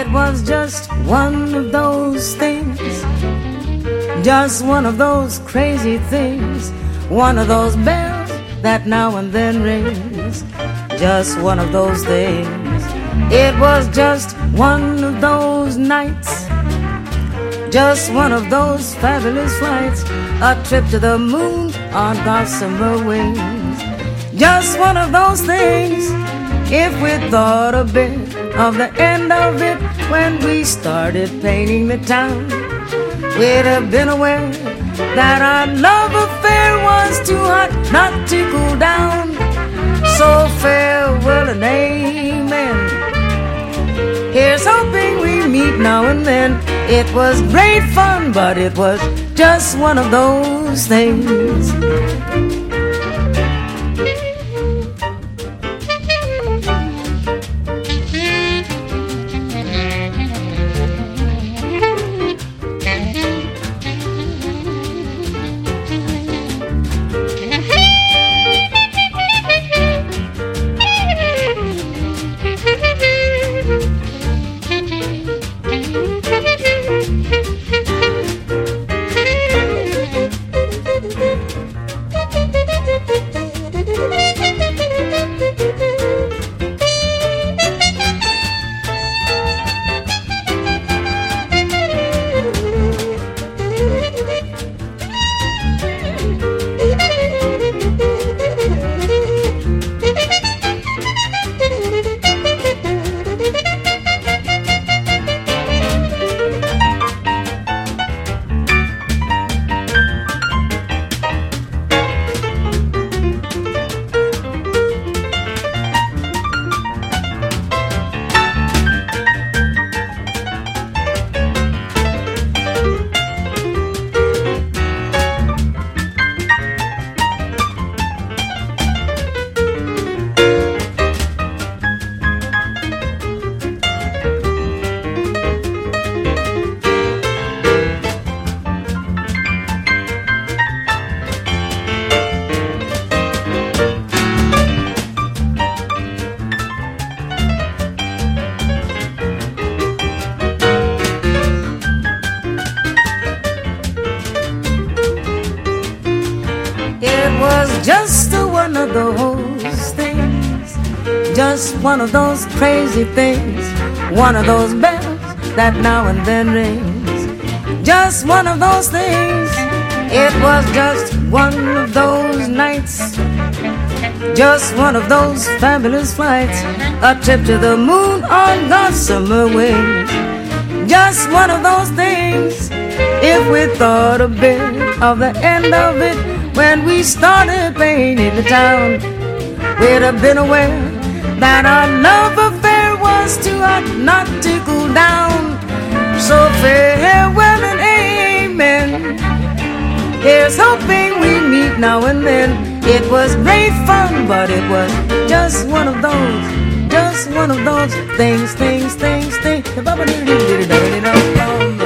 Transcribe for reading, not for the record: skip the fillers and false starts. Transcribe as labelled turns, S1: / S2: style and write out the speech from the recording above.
S1: It was just one of those things, just one of those crazy things, one of those bells that now and then rings, just one of those things. It was just one of those nights, just one of those fabulous flights, a trip to the moon on gossamer wings. Just one of those things. If we thought a bit of the end of it when we started painting the town, we'd have been aware that our love affair was too hot not to cool down. So farewell and amen. Here's hoping we meet now and then. It was great fun, but it was just one of those things. Just one of those things, just one of those crazy things, one of those bells that now and then rings, just one of those things. It was just one of those nights, just one of those fabulous flights, a trip to the moon on gossamer wings, just one of those things. If we thought a bit of the end of it when we started painting the town, we'd have been aware that our love affair was too hot not to cool down. So farewell and amen. Here's hoping we meet now and then. It was great fun, but it was just one of those things.